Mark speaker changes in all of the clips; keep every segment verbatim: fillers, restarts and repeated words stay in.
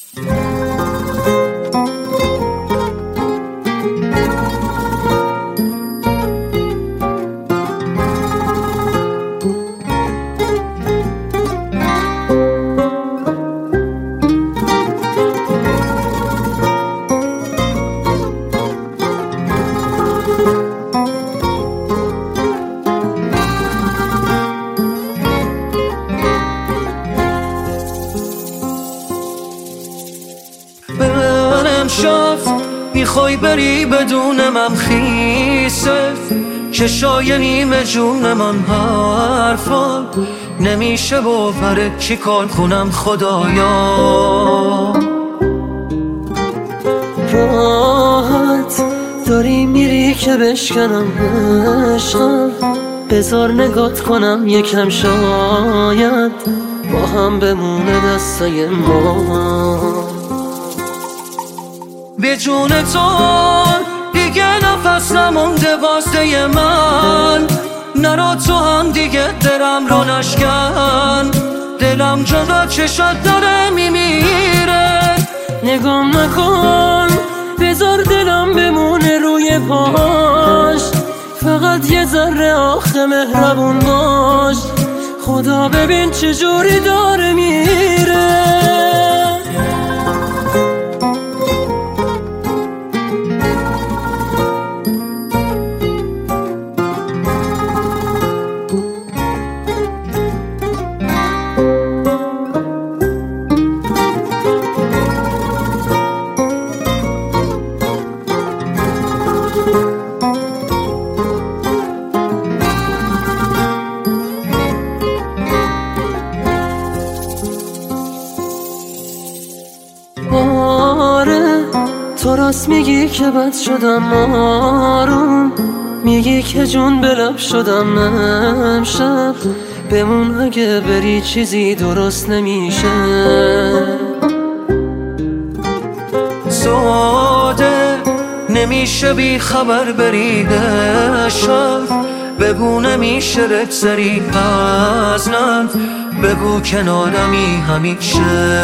Speaker 1: میخوای بری بدون من خیسه که شاینیم جون من حرفا نمیشه باوره چی کار کنم خدایا.
Speaker 2: راحت داری میری که بشکنم عشقم، بذار نگات کنم یکم شاید با هم بمونه دستای ما.
Speaker 1: به جون تو دیگه نفس نمونده واسه من، نرا تو هم دیگه دلم رو نشکن، دلم جدا چشات داره میمیره.
Speaker 2: نگام نکن بذار دلم بمونه روی پاش، فقط یه ذره آخه مهربون باش، خدا ببین چجوری داره میره. آره تو راست میگی که بد شدم آروم، میگی که جون به لب شدم امشب، بمون اگه بری چیزی درست نمیشه.
Speaker 1: ساده نمیشه بی خبر بری شب، بگو نمیشه رد سری پس نه، بگو کنارمی همیشه.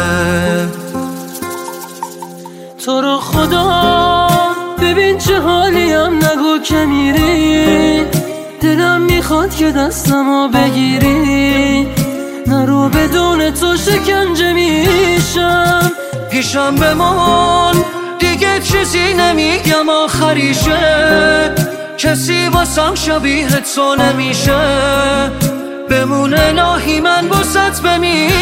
Speaker 2: تو رو خدا ببین چه حالیم، نگو که میری، دلم میخواد که دستمو بگیری، نرو بدون تو شکنجه میشم.
Speaker 1: پیشم بمان دیگه چیزی نمیگم آخریشه، کسی واسم شبیه تو نمیشه، بمون الهی من واسط بمیرم.